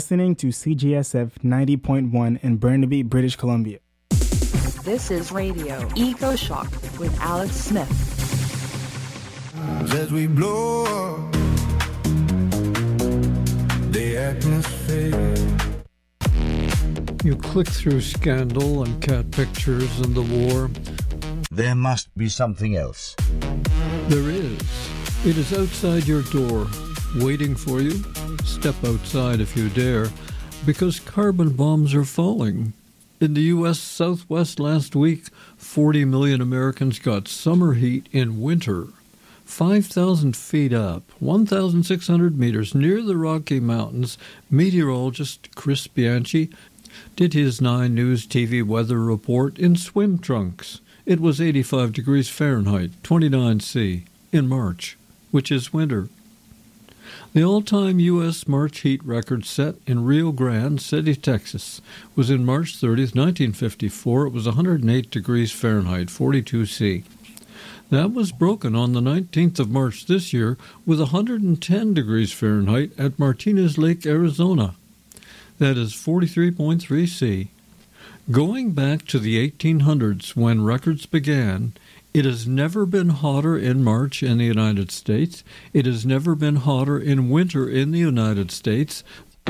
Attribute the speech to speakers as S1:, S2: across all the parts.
S1: Listening to CGSF 90.1 in Burnaby, British Columbia.
S2: This is Radio Eco Shock with Alex Smith.
S3: As we blow up the atmosphere.
S4: You click through Scandal and cat pictures and the war.
S5: There must be something else.
S4: There is. It is outside your door, waiting for you. Step outside if you dare, because carbon bombs are falling. In the U.S. Southwest last week, 40 million Americans got summer heat in winter. 5,000 feet up, 1,600 meters near the Rocky Mountains, meteorologist Chris Bianchi did his 9 News TV weather report in swim trunks. It was 85 degrees Fahrenheit, 29 C, in March, which is winter. The all-time U.S. March heat record set in Rio Grande City, Texas, was in March 30th, 1954. It was 108 degrees Fahrenheit, 42 C. That was broken on the 19th of March this year with 110 degrees Fahrenheit at Martinez Lake, Arizona. That is 43.3 C. Going back to the 1800s when records began, it has never been hotter in March in the United States. It has never been hotter in winter in the United States.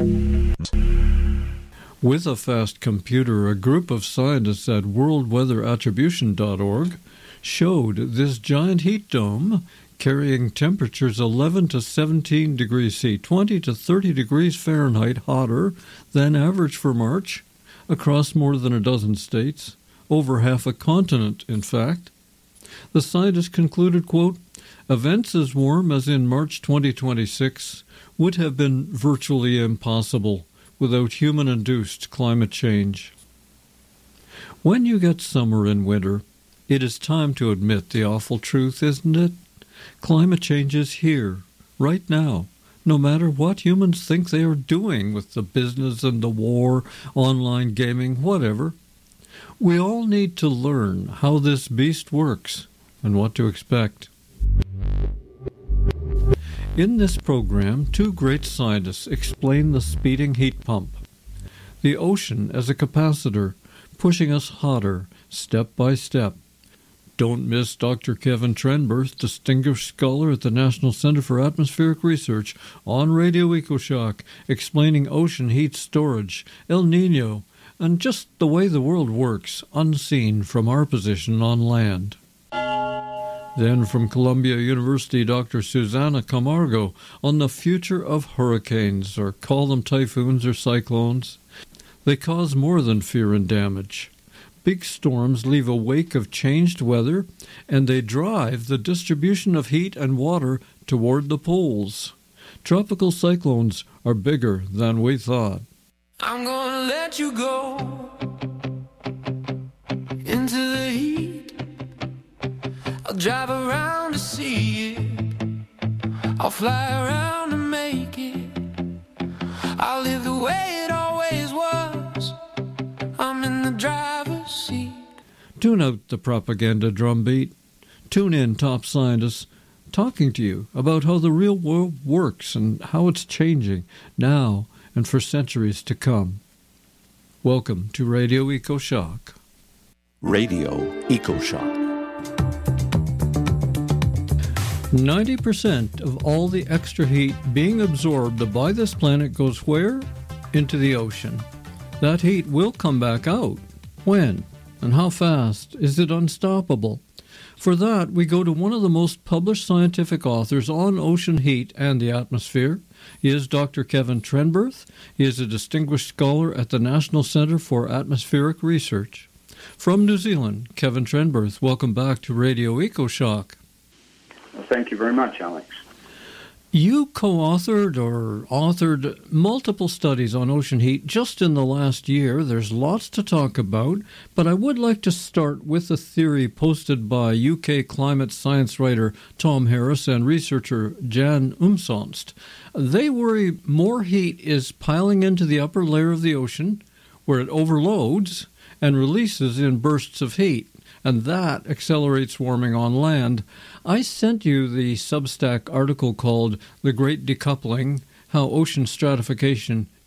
S4: With a fast computer, a group of scientists at worldweatherattribution.org showed this giant heat dome carrying temperatures 11 to 17 degrees C, 20 to 30 degrees Fahrenheit hotter than average for March across more than a dozen states, over half a continent, in fact. The scientists concluded, quote, events as warm as in March 2026 would have been virtually impossible without human-induced climate change. When you get summer and winter, it is time to admit the awful truth, isn't it? Climate change is here, right now, no matter what humans think they are doing with the business and the war, online gaming, whatever. We all need to learn how this beast works and what to expect. In this program, 2 great scientists explain the speeding heat pump, the ocean as a capacitor, pushing us hotter, step by step. Don't miss Dr. Kevin Trenberth, distinguished scholar at the National Center for Atmospheric Research, on Radio EcoShock, explaining ocean heat storage, El Niño, and just the way the world works, unseen from our position on land. Then from Columbia University, Dr. Susana Camargo on the future of hurricanes, or call them typhoons or cyclones. They cause more than fear and damage. Big storms leave a wake of changed weather, and they drive the distribution of heat and water toward the poles. Tropical cyclones are bigger than we thought.
S3: I'm gonna let you go into the heat. I'll drive around to see it. I'll fly around to make it. I'll live the way it always was. I'm in the driver's seat.
S4: Tune out the propaganda drumbeat. Tune in, top scientists, talking to you about how the real world works and how it's changing now and for centuries to come. Welcome to Radio EcoShock.
S6: Radio EcoShock.
S4: 90% of all the extra heat being absorbed by this planet goes where? Into the ocean. That heat will come back out. When? And how fast? Is it unstoppable? For that, we go to one of the most published scientific authors on ocean heat and the atmosphere. He is Dr. Kevin Trenberth. He is a distinguished scholar at the National Center for Atmospheric Research. From New Zealand, Kevin Trenberth, welcome back to Radio EcoShock.
S7: Well, thank you very much, Alex.
S4: You co-authored or authored multiple studies on ocean heat just in the last year. There's lots to talk about, but I would like to start with a theory posted by UK climate science writer Tom Harris and researcher Jan Umsonst. They worry more heat is piling into the upper layer of the ocean, where it overloads and releases in bursts of heat, and that accelerates warming on land. I sent you the Substack article called The Great Decoupling, How Ocean Stratification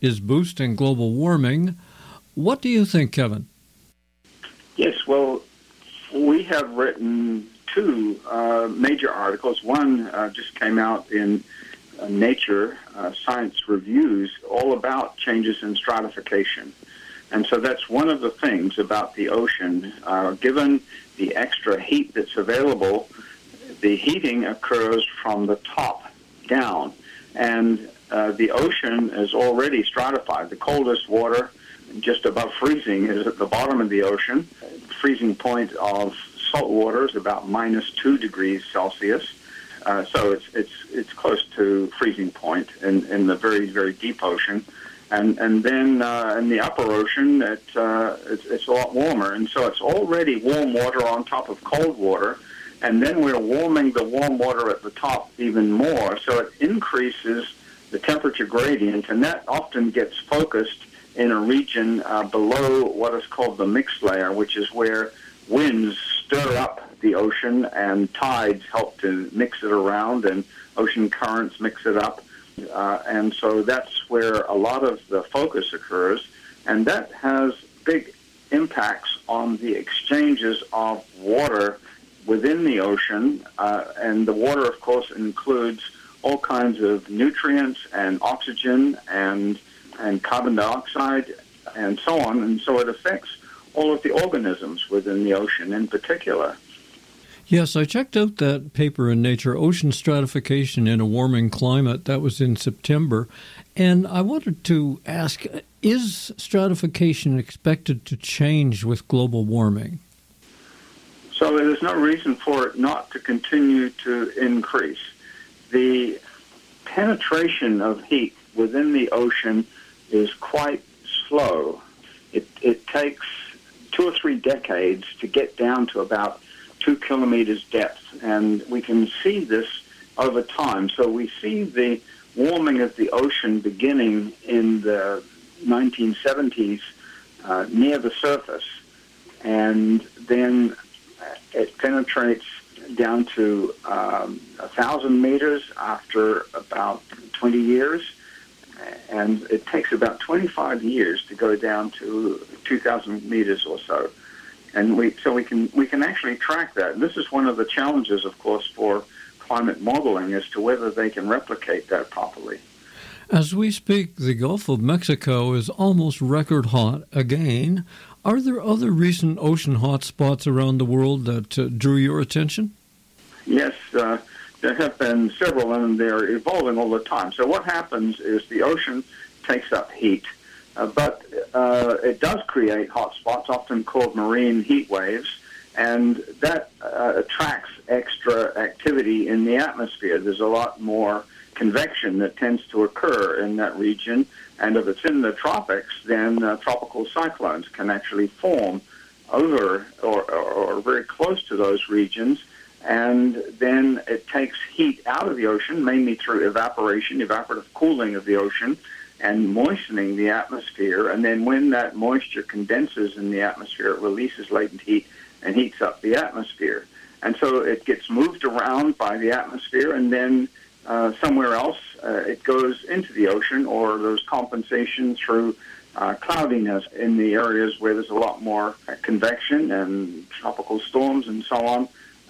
S4: is boosting global warming. What do you think, Kevin?
S7: Yes, well, we have written two major articles. One just came out in Nature Science Reviews, all about changes in stratification. And so that's one of the things about the ocean. Given the extra heat that's available, the heating occurs from the top down. And the ocean is already stratified. The coldest water, just above freezing, is at the bottom of the ocean. The freezing point of salt water is about -2 degrees Celsius. So it's close to freezing point in the very, very deep ocean. And then in the upper ocean, it's a lot warmer. And so it's already warm water on top of cold water. And then we're warming the warm water at the top even more. So it increases the temperature gradient, and that often gets focused in a region below what is called the mixed layer, which is where winds stir up the ocean and tides help to mix it around, and ocean currents mix it up. And so that's where a lot of the focus occurs, and that has big impacts on the exchanges of water within the ocean. And the water, of course, includes all kinds of nutrients and oxygen and carbon dioxide and so on. And so it affects all of the organisms within the ocean in particular.
S4: Yes, I checked out that paper in Nature, Ocean Stratification in a Warming Climate. That was in September. And I wanted to ask, is stratification expected to change with global warming?
S7: So there's no reason for it not to continue to increase. The penetration of heat within the ocean is quite slow. It takes 2 or 3 decades to get down to about 2 kilometers depth, and we can see this over time. So we see the warming of the ocean beginning in the 1970s near the surface, and then it penetrates down to 1,000 meters after about 20 years, and it takes about 25 years to go down to 2,000 meters or so. And we can actually track that. And this is one of the challenges, of course, for climate modeling as to whether they can replicate that properly.
S4: As we speak, the Gulf of Mexico is almost record hot again. Are there other recent ocean hotspots around the world that drew your attention?
S7: Yes, there have been several, and they're evolving all the time. So what happens is the ocean takes up heat, but it does create hotspots, often called marine heat waves, and that attracts extra activity in the atmosphere. There's a lot more convection that tends to occur in that region, and if it's in the tropics, then tropical cyclones can actually form over or very close to those regions, and then it takes heat out of the ocean, mainly through evaporation, evaporative cooling of the ocean, and moistening the atmosphere. And then when that moisture condenses in the atmosphere, it releases latent heat and heats up the atmosphere. And so it gets moved around by the atmosphere, and then somewhere else it goes into the ocean, or there's compensation through cloudiness in the areas where there's a lot more convection and tropical storms and so on.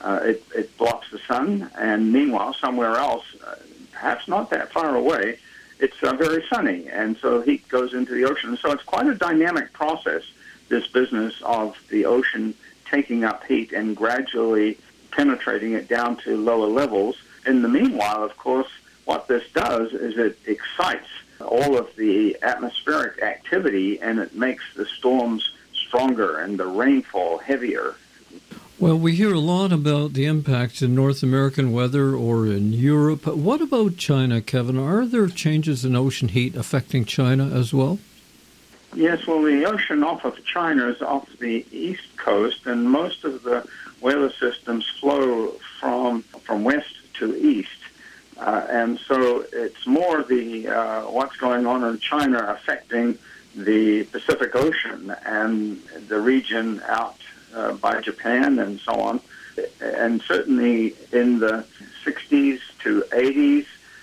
S7: It blocks the sun, and meanwhile, somewhere else, perhaps not that far away, it's very sunny, and so heat goes into the ocean. So it's quite a dynamic process, this business of the ocean taking up heat and gradually penetrating it down to lower levels. In the meanwhile, of course, what this does is it excites all of the atmospheric activity, and it makes the storms stronger and the rainfall heavier.
S4: Well, we hear a lot about the impacts in North American weather or in Europe. What about China, Kevin? Are there changes in ocean heat affecting China as well?
S7: Yes, well, the ocean off of China is off the east coast, and most of the weather systems flow from west to east. And so it's more the what's going on in China affecting the Pacific Ocean and the region out by Japan and so on. And certainly in the 60s to 80s,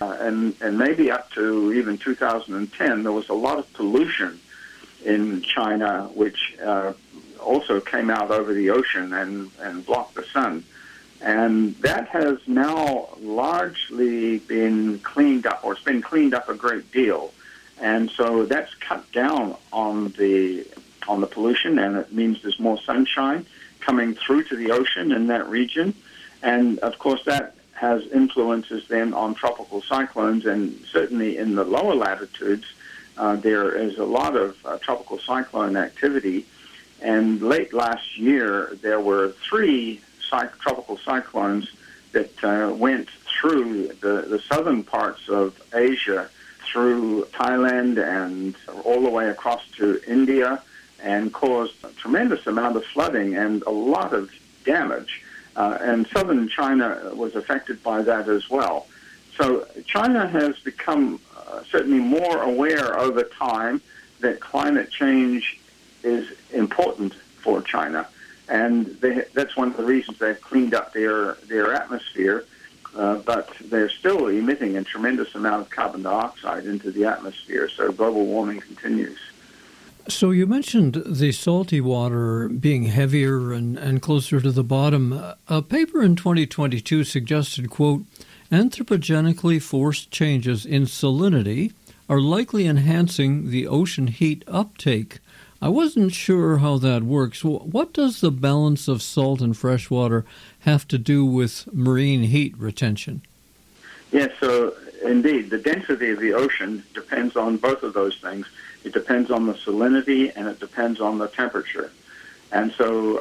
S7: and maybe up to even 2010, there was a lot of pollution in China, which also came out over the ocean and blocked the sun. And that has now largely been cleaned up, or it's been cleaned up a great deal. And so that's cut down on the pollution, and it means there's more sunshine coming through to the ocean in that region. And, of course, that has influences then on tropical cyclones, and certainly in the lower latitudes, there is a lot of tropical cyclone activity. And late last year, there were 3 tropical cyclones that went through the southern parts of Asia, through Thailand and all the way across to India, and caused a tremendous amount of flooding and a lot of damage. And southern China was affected by that as well. So China has become certainly more aware over time that climate change is important for China. And that's one of the reasons they've cleaned up their atmosphere, but they're still emitting a tremendous amount of carbon dioxide into the atmosphere, so global warming continues.
S4: So you mentioned the salty water being heavier and closer to the bottom. A paper in 2022 suggested, quote, anthropogenically forced changes in salinity are likely enhancing the ocean heat uptake. I wasn't sure how that works. What does the balance of salt and fresh water have to do with marine heat retention?
S7: Yes, so indeed, the density of the ocean depends on both of those things. It depends on the salinity, and it depends on the temperature. And so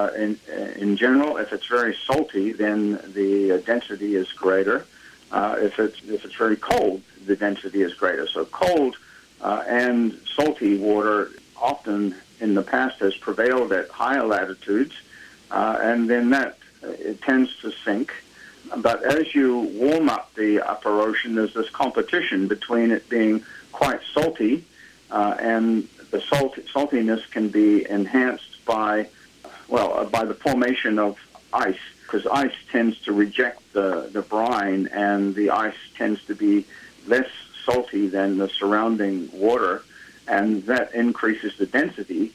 S7: in general, if it's very salty, then the density is greater. If it's very cold, the density is greater. So cold and salty water often in the past has prevailed at higher latitudes, and then it tends to sink. But as you warm up the upper ocean, there's this competition between it being quite salty, and the saltiness can be enhanced by the formation of ice, because ice tends to reject the brine, and the ice tends to be less salty than the surrounding water, and that increases the density.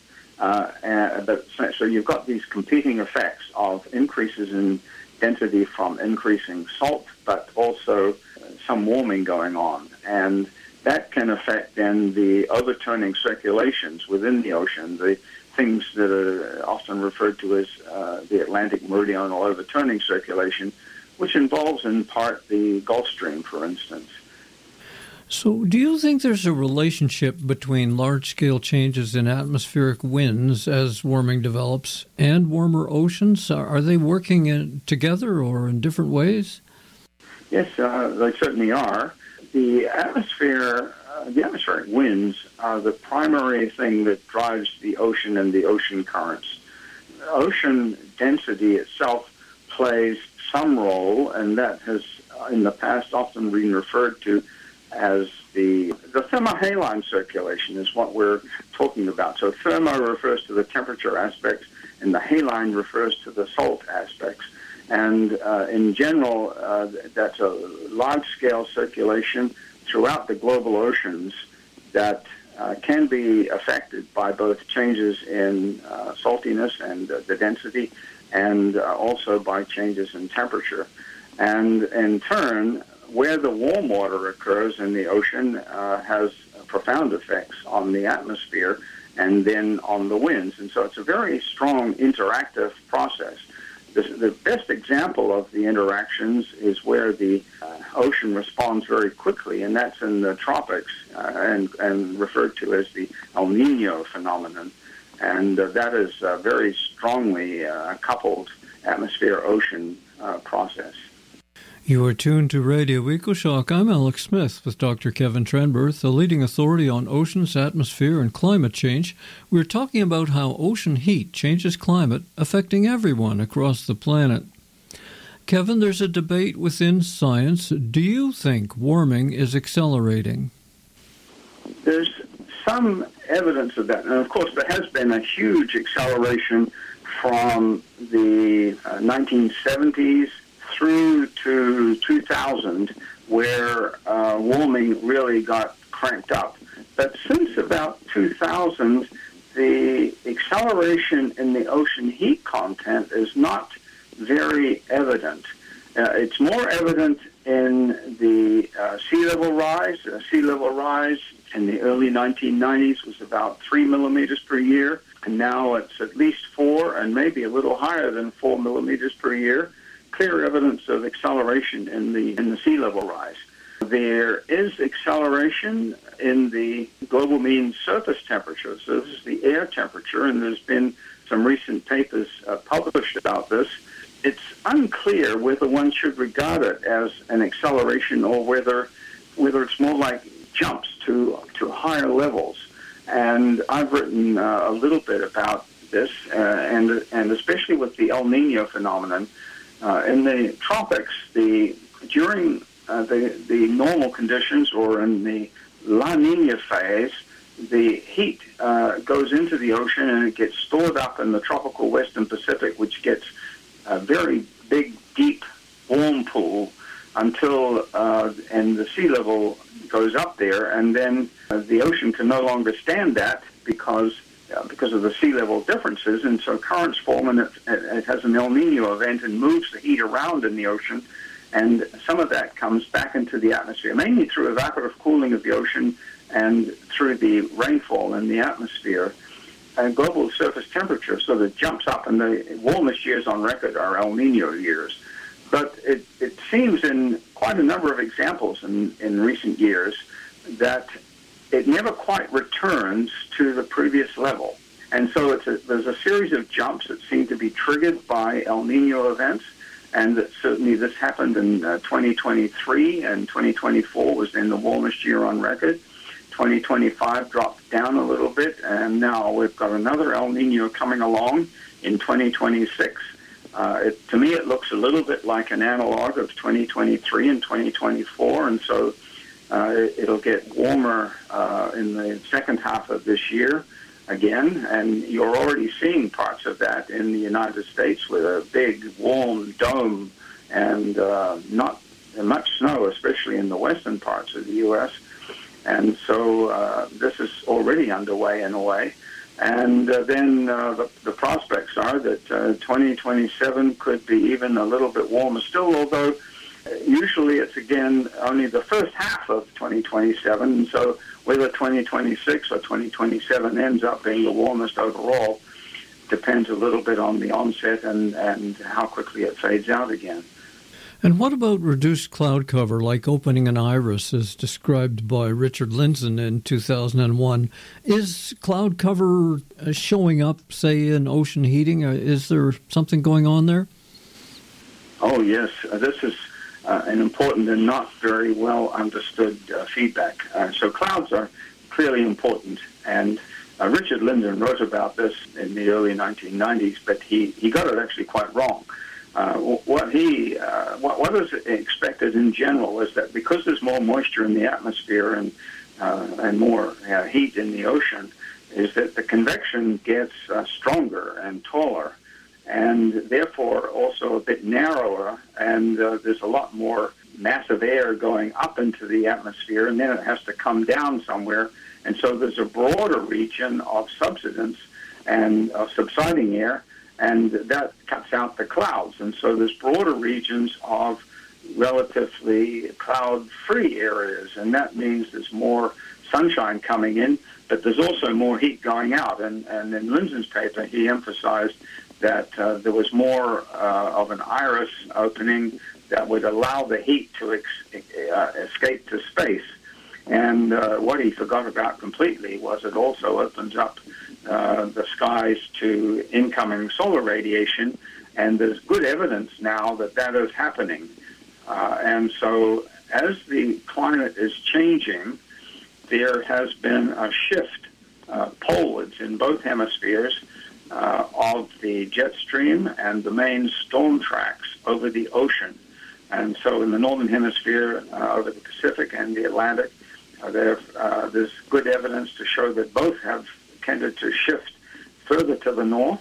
S7: So you've got these competing effects of increases in density from increasing salt, but also some warming going on. And that can affect then the overturning circulations within the ocean, the things that are often referred to as the Atlantic meridional overturning circulation, which involves in part the Gulf Stream, for instance.
S4: So do you think there's a relationship between large-scale changes in atmospheric winds as warming develops and warmer oceans? Are they working together or in different ways?
S7: Yes, they certainly are. The atmospheric winds are the primary thing that drives the ocean and the ocean currents. Ocean density itself plays some role, and that has in the past often been referred to as the thermohaline circulation is what we're talking about. So thermo refers to the temperature aspects, and the haline refers to the salt aspects. And in general, that's a large-scale circulation throughout the global oceans that can be affected by both changes in saltiness and the density, and also by changes in temperature. And in turn, where the warm water occurs in the ocean has profound effects on the atmosphere and then on the winds. And so it's a very strong interactive process. The best example of the interactions is where the ocean responds very quickly, and that's in the tropics and referred to as the El Niño phenomenon. And that is a very strongly coupled atmosphere-ocean process.
S4: You are tuned to Radio EcoShock. I'm Alex Smith with Dr. Kevin Trenberth, the leading authority on oceans, atmosphere, and climate change. We're talking about how ocean heat changes climate, affecting everyone across the planet. Kevin, there's a debate within science. Do you think warming is accelerating?
S7: There's some evidence of that. And, of course, there has been a huge acceleration from the 1970s through to 2000, where warming really got cranked up. But since about 2000, the acceleration in the ocean heat content is not very evident. It's more evident in the sea level rise. Sea level rise in the early 1990s was about 3 millimeters per year, and now it's at least 4 and maybe a little higher than 4 millimeters per year. Clear evidence of acceleration in the sea level rise. There is acceleration in the global mean surface temperature. So this is the air temperature, and there's been some recent papers published about this. It's unclear whether one should regard it as an acceleration or whether it's more like jumps to higher levels. And I've written a little bit about this, and especially with the El Nino phenomenon. In the tropics, during the normal conditions or in the La Nina phase, the heat goes into the ocean and it gets stored up in the tropical Western Pacific, which gets a very big, deep, warm pool until and the sea level goes up there, and then the ocean can no longer stand that because of the sea level differences, and so currents form, and it has an El Nino event and moves the heat around in the ocean, and some of that comes back into the atmosphere, mainly through evaporative cooling of the ocean and through the rainfall in the atmosphere. And global surface temperature sort of jumps up, and the warmest years on record are El Nino years. But it seems in quite a number of examples in recent years that it never quite returns to the previous level. And so there's a series of jumps that seem to be triggered by El Nino events, and that certainly this happened in 2023, and 2024 was then the warmest year on record. 2025 dropped down a little bit, and now we've got another El Nino coming along in 2026. To me, it looks a little bit like an analog of 2023 and 2024, and so it'll get warmer in the second half of this year again, and you're already seeing parts of that in the United States with a big, warm dome and not much snow, especially in the western parts of the U.S., and so this is already underway in a way. And then the prospects are that 2027 could be even a little bit warmer still, although usually it's, again, only the first half of 2027. And so whether 2026 or 2027 ends up being the warmest overall depends a little bit on the onset and how quickly it fades out again.
S4: And what about reduced cloud cover, like opening an iris, as described by Richard Lindzen in 2001? Is cloud cover showing up, say, in ocean heating? Is there something going on there?
S7: Oh, yes. This is an important and not very well understood feedback. So clouds are clearly important, and Richard Lindzen wrote about this in the early 1990s, but he got it actually quite wrong. What is expected in general is that because there's more moisture in the atmosphere and more heat in the ocean, is that the convection gets stronger and taller, and therefore also a bit narrower, and there's a lot more massive air going up into the atmosphere, and then it has to come down somewhere, and so there's a broader region of subsidence and of subsiding air, and that cuts out the clouds. And so there's broader regions of relatively cloud-free areas, and that means there's more sunshine coming in, but there's also more heat going out. And in Lindzen's paper, he emphasized that there was more of an iris opening that would allow the heat to escape to space. And what he forgot about completely was it also opens up the skies to incoming solar radiation, and there's good evidence now that that is happening. And so as the climate is changing, there has been a shift polewards in both hemispheres of the jet stream and the main storm tracks over the ocean. And so in the northern hemisphere, over the Pacific and the Atlantic, there's good evidence to show that both have tended to shift further to the north,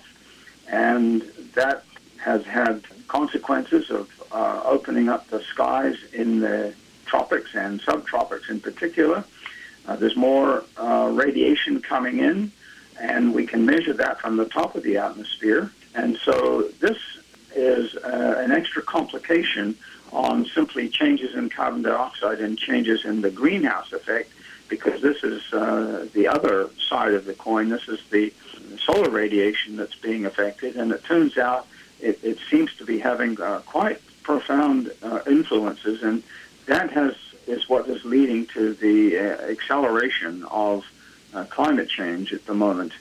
S7: and that has had consequences of opening up the skies in the tropics and subtropics in particular. There's more radiation coming in, and we can measure that from the top of the atmosphere. And so this is an extra complication on simply changes in carbon dioxide and changes in the greenhouse effect, because this is the other side of the coin. This is the solar radiation that's being affected, and it turns out it seems to be having quite profound influences, and that is what is leading to the acceleration of climate change at the moment.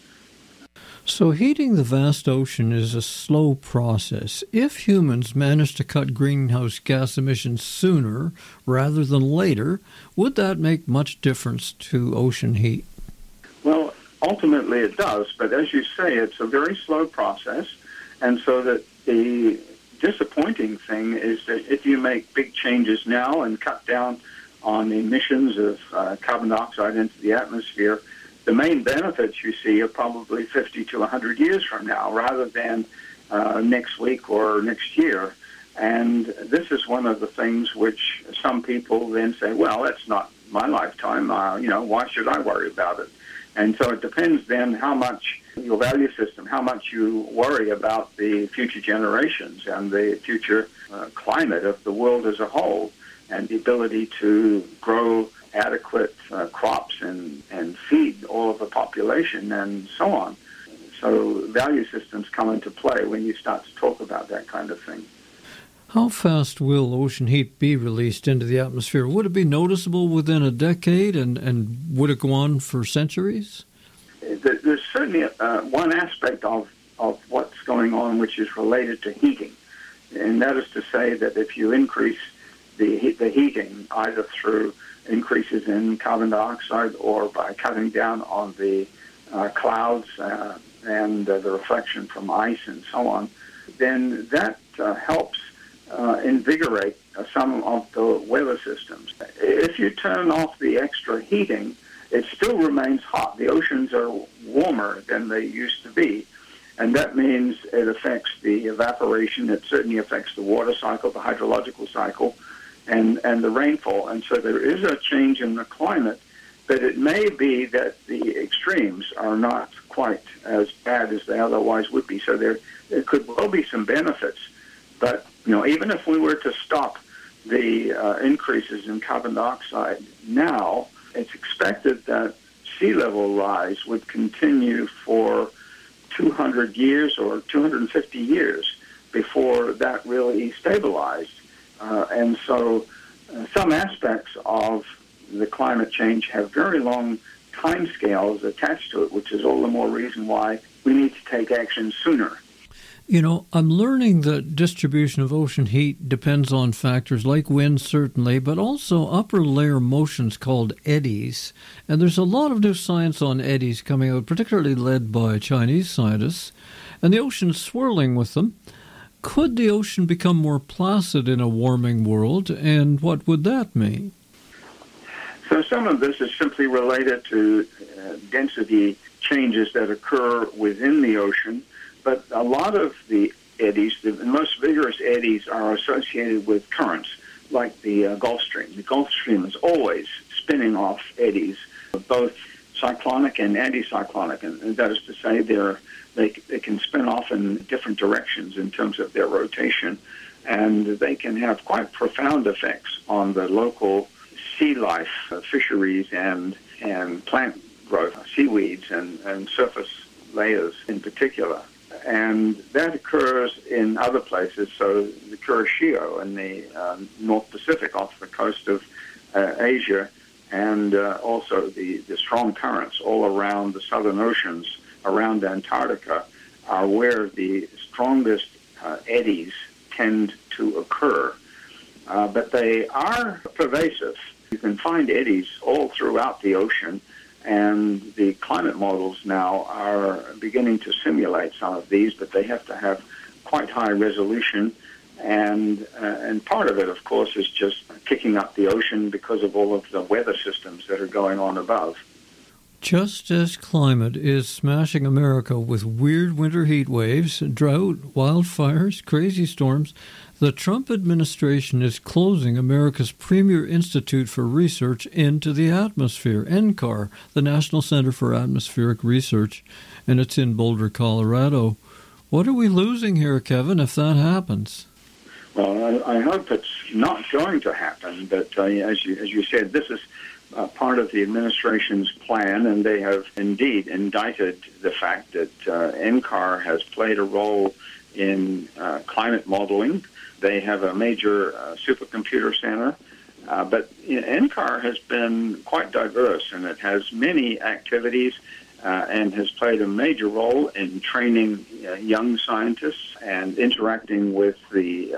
S4: So heating the vast ocean is a slow process. If humans manage to cut greenhouse gas emissions sooner rather than later, would that make much difference to ocean heat?
S7: Well, ultimately it does, but as you say, it's a very slow process, and so that the disappointing thing is that if you make big changes now and cut down on emissions of carbon dioxide into the atmosphere, the main benefits you see are probably 50 to 100 years from now rather than next week or next year. And this is one of the things which some people then say, well, that's not my lifetime. Why should I worry about it? And so it depends then how much your value system, how much you worry about the future generations and the future climate of the world as a whole, and the ability to grow adequate crops and feed all of the population and so on. So value systems come into play when you start to talk about that kind of thing.
S4: How fast will ocean heat be released into the atmosphere? Would it be noticeable within a decade, and would it go on for centuries?
S7: There's certainly one aspect of what's going on which is related to heating, and that is to say that if you increase the heating either through increases in carbon dioxide or by cutting down on the clouds and the reflection from ice and so on, then that helps invigorate some of the weather systems. If you turn off the extra heating, it still remains hot. The oceans are warmer than they used to be, and that means it affects the evaporation. It certainly affects the water cycle, the hydrological cycle, and the rainfall. And so there is a change in the climate, but it may be that the extremes are not quite as bad as they otherwise would be. So there could well be some benefits. But even if we were to stop the increases in carbon dioxide now, it's expected that sea level rise would continue for 200 years or 250 years before that really stabilized. And so some aspects of the climate change have very long timescales attached to it, which is all the more reason why we need to take action sooner.
S4: I'm learning that distribution of ocean heat depends on factors like wind, certainly, but also upper layer motions called eddies. And there's a lot of new science on eddies coming out, particularly led by Chinese scientists, and the ocean's swirling with them. Could the ocean become more placid in a warming world, and what would that mean?
S7: So some of this is simply related to density changes that occur within the ocean, but a lot of the eddies, the most vigorous eddies, are associated with currents, like the Gulf Stream. The Gulf Stream is always spinning off eddies, both cyclonic and anticyclonic, and that is to say they can spin off in different directions in terms of their rotation, and they can have quite profound effects on the local sea life, fisheries, and plant growth, seaweeds and surface layers in particular. And that occurs in other places. So the Kuroshio in the North Pacific off the coast of Asia, and also the strong currents all around the southern oceans, around Antarctica, are where the strongest eddies tend to occur. But they are pervasive. You can find eddies all throughout the ocean, and the climate models now are beginning to simulate some of these, but they have to have quite high resolution. And part of it, of course, is just kicking up the ocean because of all of the weather systems that are going on above.
S4: Just as climate is smashing America with weird winter heat waves, drought, wildfires, crazy storms, the Trump administration is closing America's premier institute for research into the atmosphere, NCAR, the National Center for Atmospheric Research, and it's in Boulder, Colorado. What are we losing here, Kevin, if that happens?
S7: Well, I hope it's not going to happen, but as you said, this is part of the administration's plan, and they have indeed indicted the fact that NCAR has played a role in climate modeling. They have a major supercomputer center, but NCAR has been quite diverse, and it has many activities and has played a major role in training young scientists and interacting with the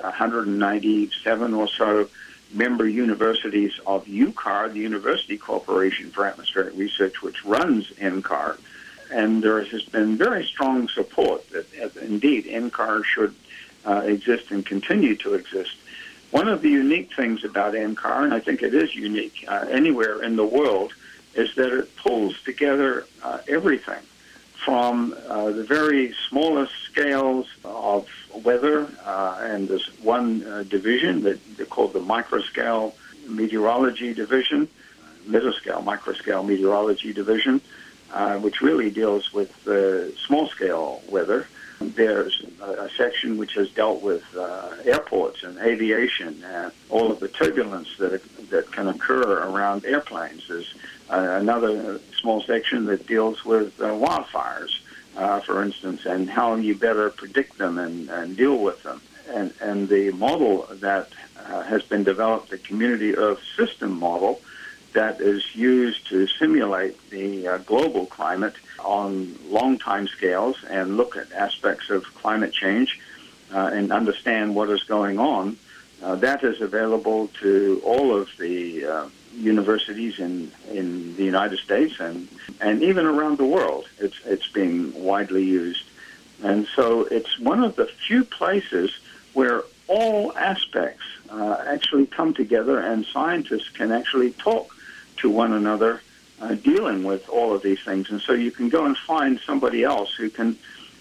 S7: 197 or so member universities of UCAR, the University Corporation for Atmospheric Research, which runs NCAR. And there has been very strong support that, indeed, NCAR should exist and continue to exist. One of the unique things about NCAR, and I think it is unique anywhere in the world, is that it pulls together everything from the very smallest scales of weather, and there's one division that they're called the Microscale Meteorology Division, Mesoscale Microscale Meteorology Division, which really deals with small-scale weather. There's a section which has dealt with airports and aviation and all of the turbulence that can occur around airplanes. There's another small section that deals with wildfires, for instance, and how you better predict them and deal with them. And the model that has been developed, the Community Earth System model, that is used to simulate the global climate on long time scales and look at aspects of climate change and understand what is going on. That is available to all of the universities in the United States and even around the world. It's being widely used. And so it's one of the few places where all aspects actually come together and scientists can actually talk to one another dealing with all of these things. And so you can go and find somebody else who can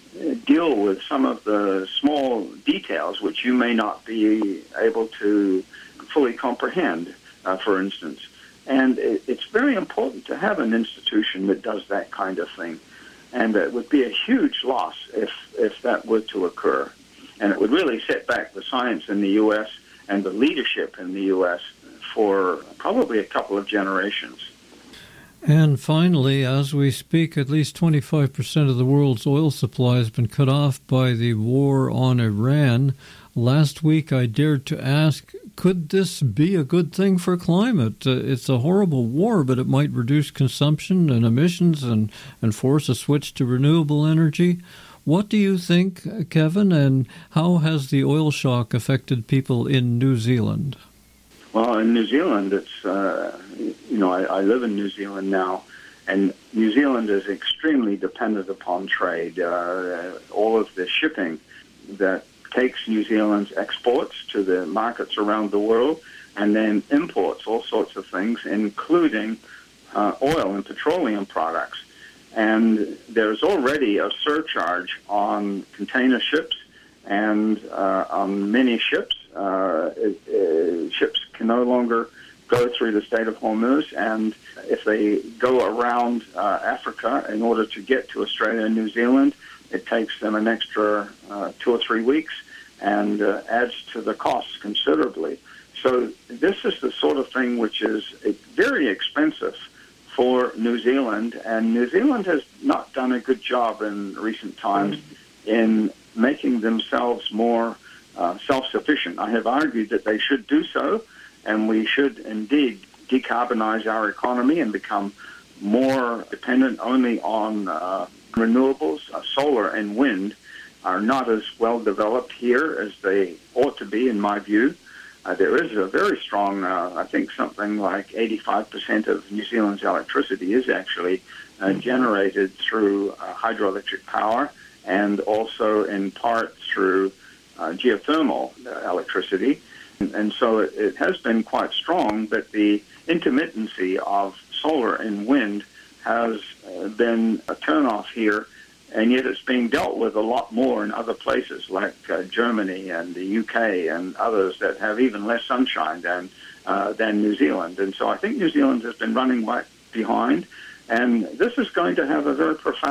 S7: deal with some of the small details which you may not be able to fully comprehend, for instance. And it's very important to have an institution that does that kind of thing. And it would be a huge loss if that were to occur. And it would really set back the science in the U.S. and the leadership in the U.S. for probably a couple of generations.
S4: And finally, as we speak, at least 25% of the world's oil supply has been cut off by the war on Iran. Last week, I dared to ask, could this be a good thing for climate? It's a horrible war, but it might reduce consumption and emissions and force a switch to renewable energy. What do you think, Kevin, and how has the oil shock affected people in New Zealand?
S7: Well, in New Zealand, it's, I live in New Zealand now, and New Zealand is extremely dependent upon trade. All of the shipping that takes New Zealand's exports to the markets around the world and then imports all sorts of things, including oil and petroleum products. And there's already a surcharge on container ships and on many ships. Ships can no longer go through the Strait of Hormuz, and if they go around Africa in order to get to Australia and New Zealand, it takes them an extra 2 or 3 weeks and adds to the costs considerably. So this is the sort of thing which is very expensive for New Zealand, and New Zealand has not done a good job in recent times in making themselves more self-sufficient. I have argued that they should do so, and we should indeed decarbonize our economy and become more dependent only on renewables. Solar and wind are not as well developed here as they ought to be, in my view. There is a very strong, I think something like 85% of New Zealand's electricity is actually generated through hydroelectric power and also in part through geothermal electricity. And so it has been quite strong, but the intermittency of solar and wind has been a turnoff here, and yet it's being dealt with a lot more in other places like Germany and the UK and others that have even less sunshine than New Zealand. And so I think New Zealand has been running right behind, and this is going to have a very profound